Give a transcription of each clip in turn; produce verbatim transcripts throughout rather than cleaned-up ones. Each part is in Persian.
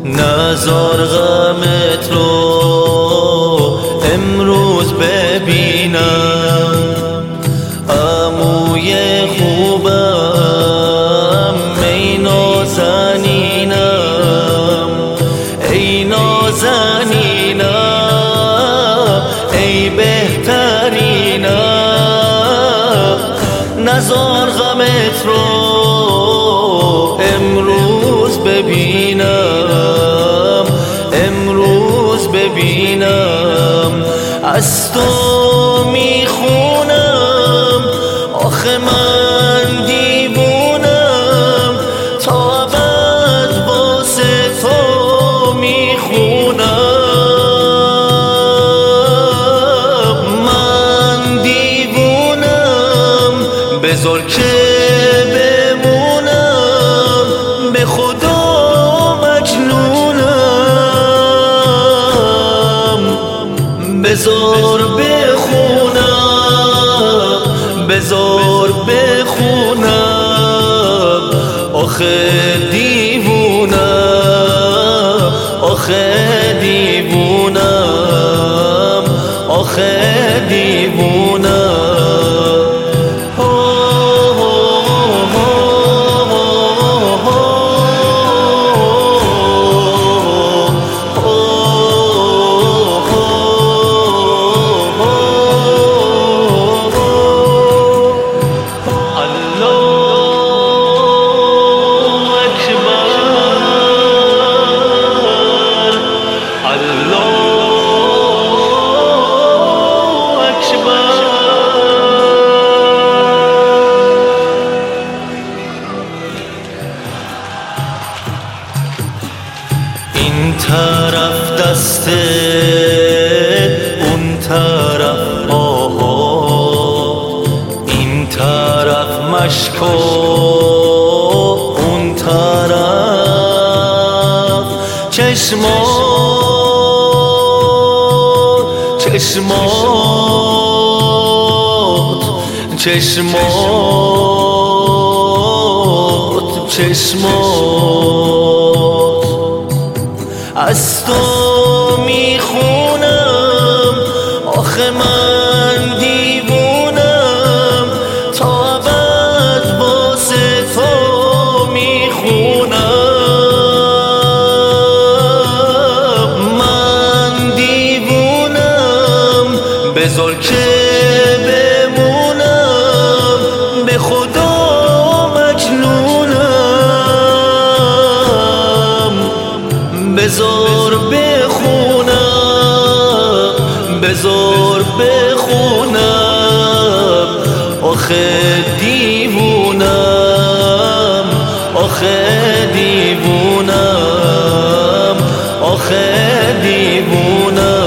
نزار غمت رو امروز ببینم، عموی خوبم ای نازنینم، ای نازنینم، ای بهترینم. نزار غمت رو امروز ببینم، امروز ببینم. از تو میخونم آخه من دیوونم، تا ابد واسه تو میخونم. من دیوونم بذار که بمونم، به خدا مجنونم. بذار بخونم، بذار بخونم. آخه دیوونم، آخه دیوونم، آخه دیوونم. این طرف دست اون طرف آها، این طرف مشک اون طرف چشمات، چشمات، چشمات، چشمات. از تو میخونم آخه من دیوونم، تا ابد واسه تو میخونم. من دیوونم بذار که بمونم، به خدا مجنونم. بذار بخونم، بذار بخونم. آخه دیوونم، آخه دیوونم، آخه دیوونم.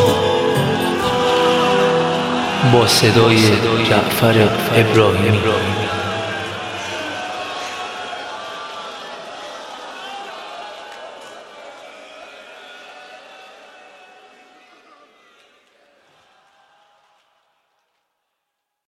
با صدای جعفر ابراهیمی.